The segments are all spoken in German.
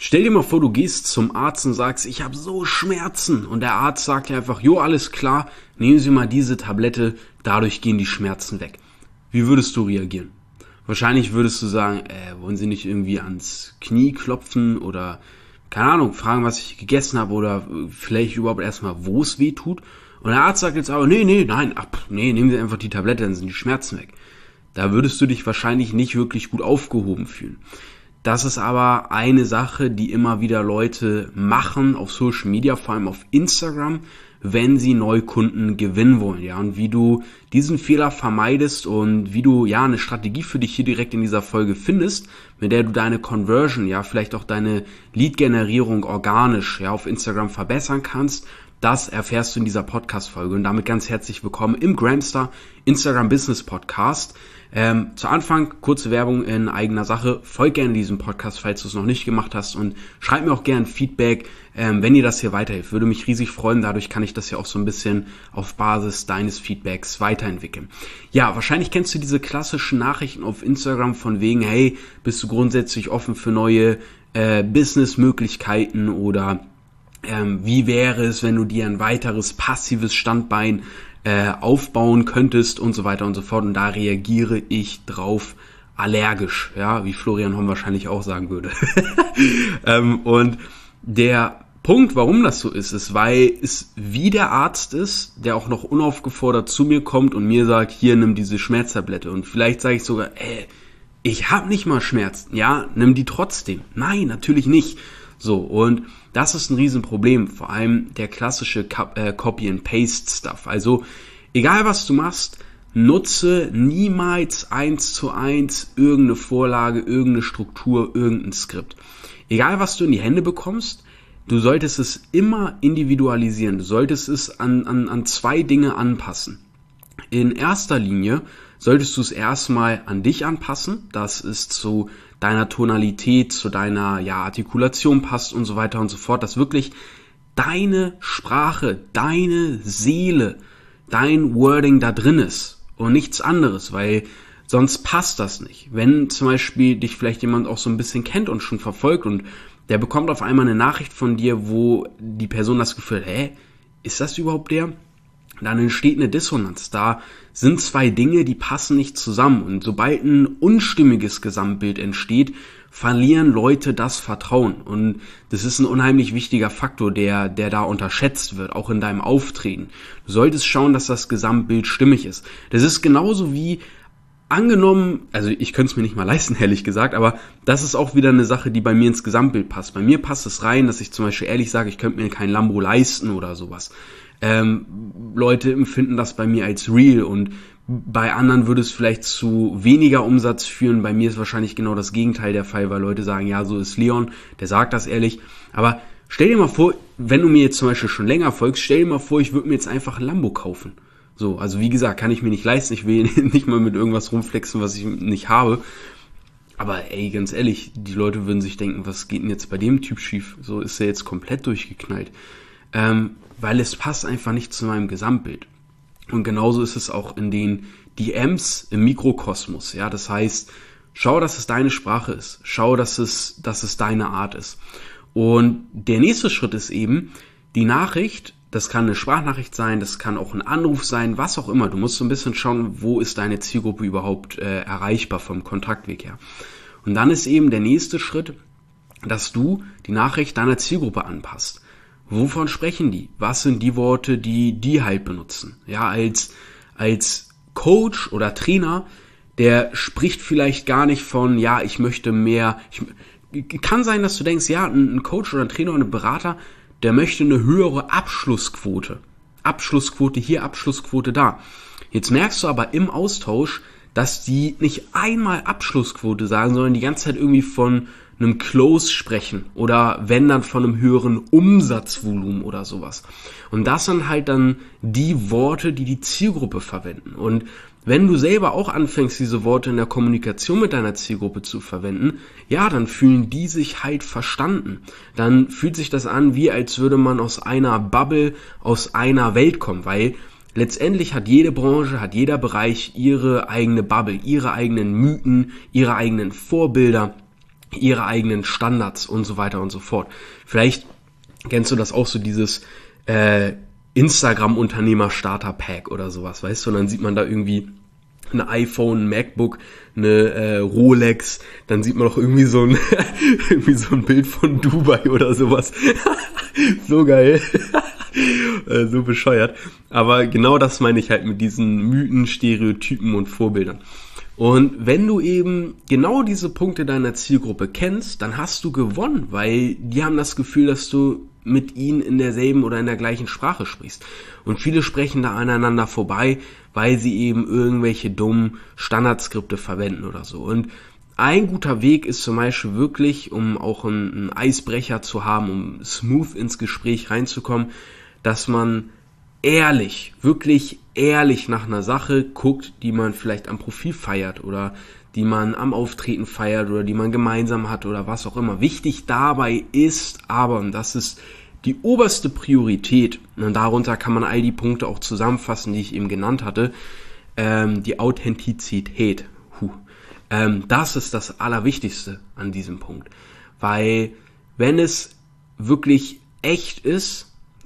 Stell dir mal vor, du gehst zum Arzt und sagst, ich habe so Schmerzen. Und der Arzt sagt dir einfach, jo, alles klar, nehmen Sie mal diese Tablette, dadurch gehen die Schmerzen weg. Wie würdest du reagieren? Wahrscheinlich würdest du sagen, wollen Sie nicht irgendwie ans Knie klopfen oder, keine Ahnung, fragen, was ich gegessen habe oder vielleicht überhaupt erstmal, wo es weh tut. Und der Arzt sagt jetzt aber, nehmen Sie einfach die Tablette, dann sind die Schmerzen weg. Da würdest du dich wahrscheinlich nicht wirklich gut aufgehoben fühlen. Das ist aber eine Sache, die immer wieder Leute machen auf Social Media, vor allem auf Instagram, wenn sie Neukunden gewinnen wollen, ja, und wie du diesen Fehler vermeidest und wie du, ja, eine Strategie für dich hier direkt in dieser Folge findest, mit der du deine Conversion, ja, vielleicht auch deine Lead-Generierung organisch, ja, auf Instagram verbessern kannst, das erfährst du in dieser Podcast-Folge und damit ganz herzlich willkommen im Gramstar Instagram Business Podcast. Zu Anfang kurze Werbung in eigener Sache. Folg gerne diesem Podcast, falls du es noch nicht gemacht hast und schreib mir auch gerne Feedback, wenn dir das hier weiterhilft. Würde mich riesig freuen. Dadurch kann ich das ja auch so ein bisschen auf Basis deines Feedbacks weiterentwickeln. Ja, wahrscheinlich kennst du diese klassischen Nachrichten auf Instagram von wegen, hey, bist du grundsätzlich offen für neue Business-Möglichkeiten oder wie wäre es, wenn du dir ein weiteres passives Standbein aufbauen könntest und so weiter und so fort. Und da reagiere ich drauf allergisch, ja, wie Florian Homm wahrscheinlich auch sagen würde. Und der Punkt, warum das so ist, weil es wie der Arzt ist, der auch noch unaufgefordert zu mir kommt und mir sagt, hier, nimm diese Schmerztablette. Und vielleicht sage ich sogar, ich habe nicht mal Schmerzen. Ja, nimm die trotzdem. Nein, natürlich nicht. So, und das ist ein Riesenproblem, vor allem der klassische Copy-and-Paste-Stuff. Also, egal was du machst, nutze niemals 1:1 irgendeine Vorlage, irgendeine Struktur, irgendein Skript. Egal was du in die Hände bekommst, du solltest es immer individualisieren. Du solltest es an zwei Dinge anpassen. In erster Linie solltest du es erstmal an dich anpassen, dass es zu deiner Tonalität, zu deiner Artikulation passt und so weiter und so fort, dass wirklich deine Sprache, deine Seele, dein Wording da drin ist und nichts anderes, weil sonst passt das nicht. Wenn zum Beispiel dich vielleicht jemand auch so ein bisschen kennt und schon verfolgt und der bekommt auf einmal eine Nachricht von dir, wo die Person das Gefühl hat, ist das überhaupt der? Dann entsteht eine Dissonanz. Da sind zwei Dinge, die passen nicht zusammen. Und sobald ein unstimmiges Gesamtbild entsteht, verlieren Leute das Vertrauen. Und das ist ein unheimlich wichtiger Faktor, der da unterschätzt wird, auch in deinem Auftreten. Du solltest schauen, dass das Gesamtbild stimmig ist. Das ist genauso wie angenommen, also ich könnte es mir nicht mal leisten, ehrlich gesagt, aber das ist auch wieder eine Sache, die bei mir ins Gesamtbild passt. Bei mir passt es rein, dass ich zum Beispiel ehrlich sage, ich könnte mir kein Lambo leisten oder sowas. Leute empfinden das bei mir als real und bei anderen würde es vielleicht zu weniger Umsatz führen. Bei mir ist wahrscheinlich genau das Gegenteil der Fall, weil Leute sagen, ja, so ist Leon, der sagt das ehrlich. Aber stell dir mal vor, wenn du mir jetzt zum Beispiel schon länger folgst, stell dir mal vor, ich würde mir jetzt einfach ein Lambo kaufen. So, also wie gesagt, kann ich mir nicht leisten, ich will nicht mal mit irgendwas rumflexen, was ich nicht habe. Aber ganz ehrlich, die Leute würden sich denken, was geht denn jetzt bei dem Typ schief? So ist er jetzt komplett durchgeknallt. Weil es passt einfach nicht zu meinem Gesamtbild. Und genauso ist es auch in den DMs im Mikrokosmos. Ja, das heißt, schau, dass es deine Sprache ist. Schau, dass es deine Art ist. Und der nächste Schritt ist eben, die Nachricht, das kann eine Sprachnachricht sein, das kann auch ein Anruf sein, was auch immer. Du musst so ein bisschen schauen, wo ist deine Zielgruppe überhaupt erreichbar vom Kontaktweg her. Und dann ist eben der nächste Schritt, dass du die Nachricht deiner Zielgruppe anpasst. Wovon sprechen die? Was sind die Worte, die halt benutzen? Ja, als Coach oder Trainer, der spricht vielleicht gar nicht von, ja, ich möchte mehr. Kann sein, dass du denkst, ja, ein Coach oder ein Trainer oder ein Berater, der möchte eine höhere Abschlussquote. Abschlussquote hier, Abschlussquote da. Jetzt merkst du aber im Austausch, dass die nicht einmal Abschlussquote sagen, sondern die ganze Zeit irgendwie von einem Close sprechen oder wenn dann von einem höheren Umsatzvolumen oder sowas. Und das sind halt dann die Worte, die die Zielgruppe verwenden. Und wenn du selber auch anfängst, diese Worte in der Kommunikation mit deiner Zielgruppe zu verwenden, ja, dann fühlen die sich halt verstanden. Dann fühlt sich das an, wie als würde man aus einer Bubble, aus einer Welt kommen, weil letztendlich hat jede Branche, hat jeder Bereich ihre eigene Bubble, ihre eigenen Mythen, ihre eigenen Vorbilder. ihre eigenen Standards und so weiter und so fort. Vielleicht kennst du das auch, so dieses Instagram-Unternehmer-Starter-Pack oder sowas, weißt du? Und dann sieht man da irgendwie ein iPhone, ein MacBook, eine Rolex, dann sieht man auch irgendwie so ein irgendwie so ein Bild von Dubai oder sowas. So geil. So bescheuert. Aber genau das meine ich halt mit diesen Mythen, Stereotypen und Vorbildern. Und wenn du eben genau diese Punkte deiner Zielgruppe kennst, dann hast du gewonnen, weil die haben das Gefühl, dass du mit ihnen in derselben oder in der gleichen Sprache sprichst. Und viele sprechen da aneinander vorbei, weil sie eben irgendwelche dummen Standardskripte verwenden oder so. Und ein guter Weg ist zum Beispiel wirklich, um auch einen Eisbrecher zu haben, um smooth ins Gespräch reinzukommen, dass man ehrlich, wirklich ehrlich nach einer Sache guckt, die man vielleicht am Profil feiert oder die man am Auftreten feiert oder die man gemeinsam hat oder was auch immer. Wichtig dabei ist aber, und das ist die oberste Priorität, und darunter kann man all die Punkte auch zusammenfassen, die ich eben genannt hatte, die Authentizität. Das ist das Allerwichtigste an diesem Punkt. Weil wenn es wirklich echt ist,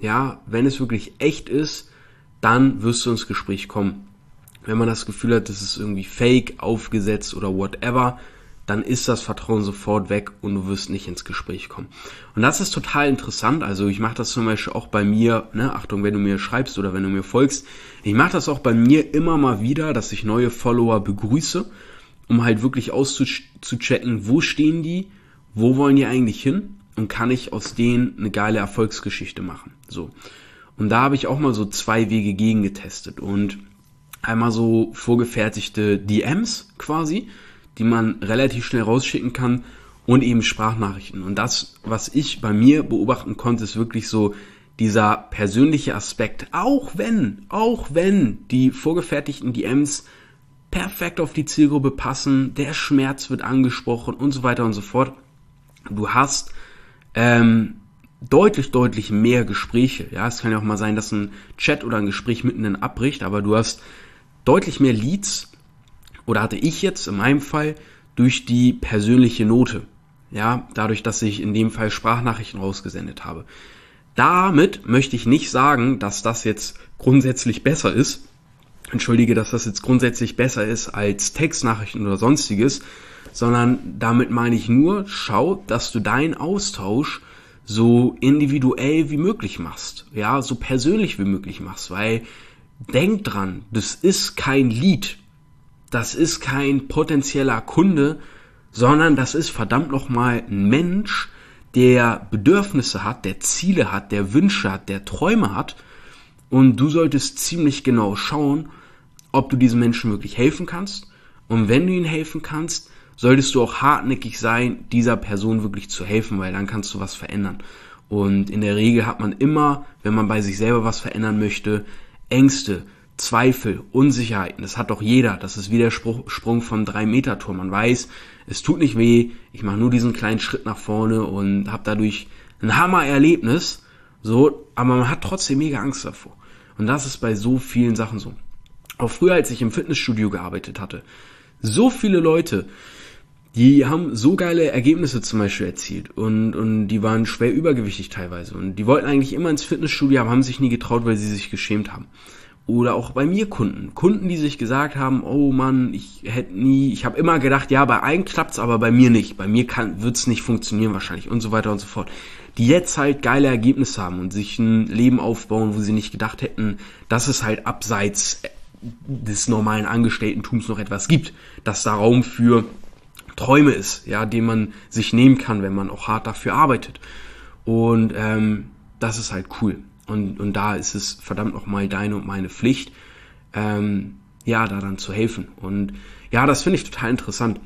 dann wirst du ins Gespräch kommen. Wenn man das Gefühl hat, das ist irgendwie fake, aufgesetzt oder whatever, dann ist das Vertrauen sofort weg und du wirst nicht ins Gespräch kommen. Und das ist total interessant. Also ich mache das zum Beispiel auch bei mir, Achtung, wenn du mir schreibst oder wenn du mir folgst, ich mache das auch bei mir immer mal wieder, dass ich neue Follower begrüße, um halt wirklich auszuchecken, wo stehen die, wo wollen die eigentlich hin und kann ich aus denen eine geile Erfolgsgeschichte machen. So. Und da habe ich auch mal so 2 Wege gegengetestet und einmal so vorgefertigte DMs quasi, die man relativ schnell rausschicken kann und eben Sprachnachrichten. Und das, was ich bei mir beobachten konnte, ist wirklich so dieser persönliche Aspekt. Auch wenn die vorgefertigten DMs perfekt auf die Zielgruppe passen, der Schmerz wird angesprochen und so weiter und so fort. Du hast deutlich mehr Gespräche. Ja, es kann ja auch mal sein, dass ein Chat oder ein Gespräch mitten abbricht, aber du hast deutlich mehr Leads, oder hatte ich jetzt in meinem Fall, durch die persönliche Note. Ja, dadurch, dass ich in dem Fall Sprachnachrichten rausgesendet habe. Damit möchte ich nicht sagen, dass das jetzt grundsätzlich besser ist. Entschuldige, dass das jetzt grundsätzlich besser ist als Textnachrichten oder sonstiges, sondern damit meine ich nur, schau, dass du deinen Austausch so individuell wie möglich machst, ja, so persönlich wie möglich machst, weil denk dran, das ist kein Lead, das ist kein potenzieller Kunde, sondern das ist verdammt nochmal ein Mensch, der Bedürfnisse hat, der Ziele hat, der Wünsche hat, der Träume hat, und du solltest ziemlich genau schauen, ob du diesem Menschen wirklich helfen kannst, und wenn du ihm helfen kannst, solltest du auch hartnäckig sein, dieser Person wirklich zu helfen, weil dann kannst du was verändern. Und in der Regel hat man immer, wenn man bei sich selber was verändern möchte, Ängste, Zweifel, Unsicherheiten. Das hat doch jeder. Das ist wie der Sprung vom 3-Meter-Turm. Man weiß, es tut nicht weh, ich mache nur diesen kleinen Schritt nach vorne und habe dadurch ein Hammer-Erlebnis, so, aber man hat trotzdem mega Angst davor. Und das ist bei so vielen Sachen so. Auch früher, als ich im Fitnessstudio gearbeitet hatte, so viele Leute, die haben so geile Ergebnisse zum Beispiel erzielt und die waren schwer übergewichtig teilweise und die wollten eigentlich immer ins Fitnessstudio, aber haben sich nie getraut, weil sie sich geschämt haben. Oder auch bei mir Kunden, die sich gesagt haben, oh Mann, ich habe immer gedacht, ja, bei einem klappt's, aber bei mir nicht. Bei mir wird's nicht funktionieren wahrscheinlich und so weiter und so fort. Die jetzt halt geile Ergebnisse haben und sich ein Leben aufbauen, wo sie nicht gedacht hätten, dass es halt abseits des normalen Angestelltentums noch etwas gibt, dass da Raum für Träume ist, ja, den man sich nehmen kann, wenn man auch hart dafür arbeitet. Und das ist halt cool. Und da ist es verdammt nochmal deine und meine Pflicht, da dann zu helfen. Und ja, das finde ich total interessant,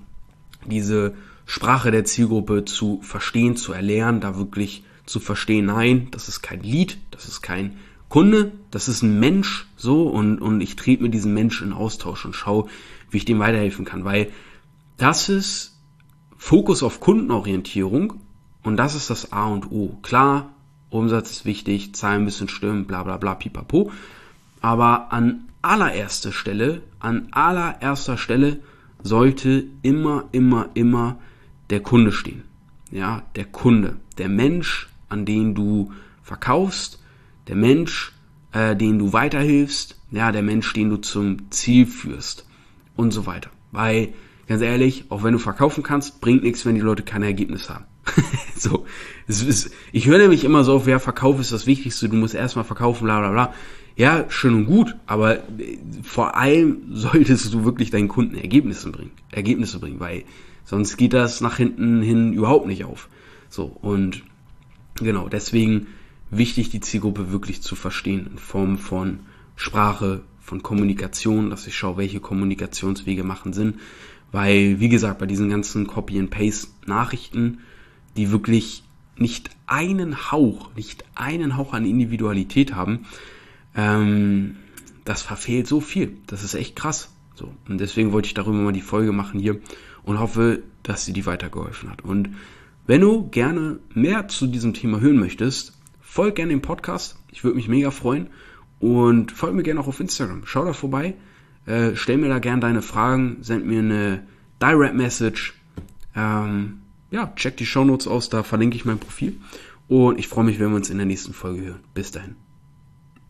diese Sprache der Zielgruppe zu verstehen, zu erlernen, da wirklich zu verstehen, nein, das ist kein Lead, das ist kein Kunde, das ist ein Mensch, so, und ich trete mit diesem Menschen in Austausch und schaue, wie ich dem weiterhelfen kann, weil das ist Fokus auf Kundenorientierung und das ist das A und O. Klar, Umsatz ist wichtig, Zahlen müssen stimmen, bla bla bla, pipapo. Aber an allererster Stelle sollte immer der Kunde stehen. Ja, der Kunde, der Mensch, an den du verkaufst, der Mensch, den du weiterhilfst, ja, der Mensch, den du zum Ziel führst und so weiter. Weil, ganz ehrlich, auch wenn du verkaufen kannst, bringt nichts, wenn die Leute keine Ergebnisse haben. So, ich höre nämlich immer so auf, ja, Verkauf ist das Wichtigste, du musst erstmal verkaufen, bla bla bla. Ja, schön und gut, aber vor allem solltest du wirklich deinen Kunden Ergebnisse bringen, weil sonst geht das nach hinten hin überhaupt nicht auf. So, und genau, deswegen wichtig, die Zielgruppe wirklich zu verstehen in Form von Sprache, von Kommunikation, dass ich schaue, welche Kommunikationswege machen Sinn, weil, wie gesagt, bei diesen ganzen Copy-and-Paste-Nachrichten, die wirklich nicht einen Hauch an Individualität haben, das verfehlt so viel. Das ist echt krass. So, und deswegen wollte ich darüber mal die Folge machen hier und hoffe, dass sie dir weitergeholfen hat. Und wenn du gerne mehr zu diesem Thema hören möchtest, folg gerne dem Podcast. Ich würde mich mega freuen. Und folg mir gerne auch auf Instagram. Schau da vorbei. Stell mir da gerne deine Fragen. Send mir eine Direct Message. Check die Shownotes aus. Da verlinke ich mein Profil. Und ich freue mich, wenn wir uns in der nächsten Folge hören. Bis dahin.